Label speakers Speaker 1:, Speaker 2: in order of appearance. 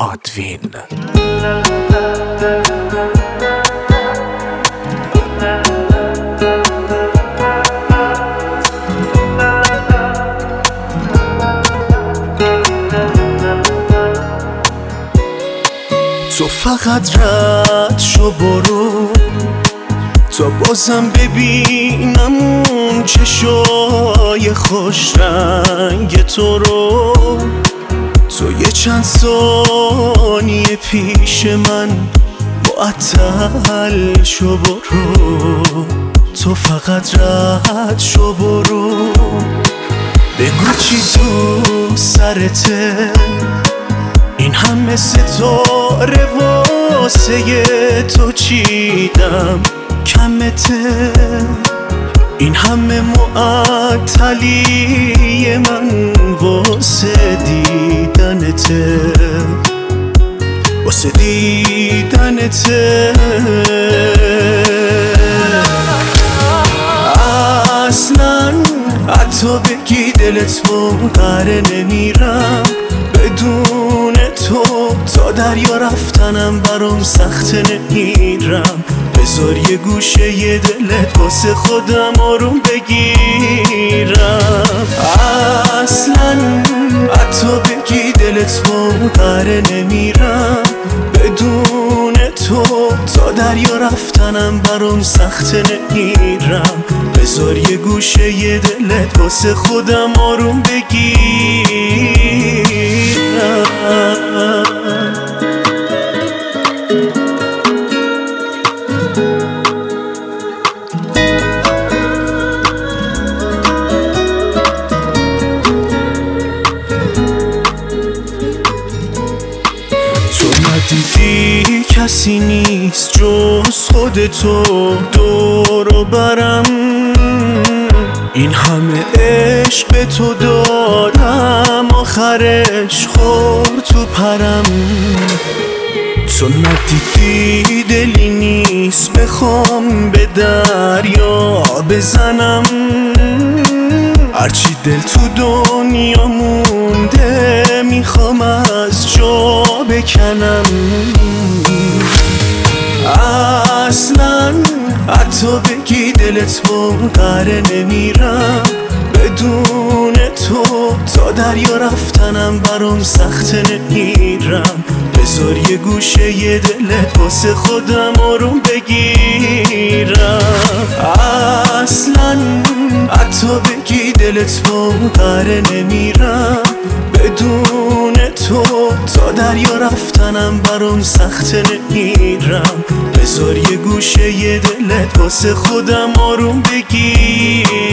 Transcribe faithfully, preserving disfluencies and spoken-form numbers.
Speaker 1: آدوین.
Speaker 2: تو فقط رد شو برو تا بازم ببینم اون چشای خوش رنگ تو رو. تو یه چند ثانیه پیش من معطل شو برو. تو فقط رد شو برو. بگو چی تو سرته، این همه ستاره واسه تو چیدم کمته. این همه معطلی من واسه دیدنته، واسه دیدنته. اصلا حتی بگی دلت منقره نمیرم بدون تو. تا دریا رفتنم برام سخت نمیرم. بذار یه گوشه یه دلت واسه خودم آروم بگیرم. اصلا حتی بگی دلت منقره نمیرم بدون تو. تا دریا رفتنم برام سخت نمیرم. بذار یه گوشه یه دلت واسه خودم آروم بگیرم. تو ندیدی کسی نیست جز خودتو دور و برم. این همه عشق به تو دادم آخرش خورد تو پرم. تو ندیدی دلی نیست بخوام به دریا بزنم. هرچی دل تو دنیا مونده میخوام از جا بکنم. اصلا حتی بگی دلت منقره نمیرم بدون تو. تا دریا رفتنم برام سخت نمیرم. بذار یه گوشه یه دلت واسه خودم آروم بگیرم. اصلا حتی بگی دلت منقره نمیرم بدون تو. تا دریا رفتنم برام سخت نمیرم. بذار یه گوشه یه دلت واسه خودم آروم بگیرم.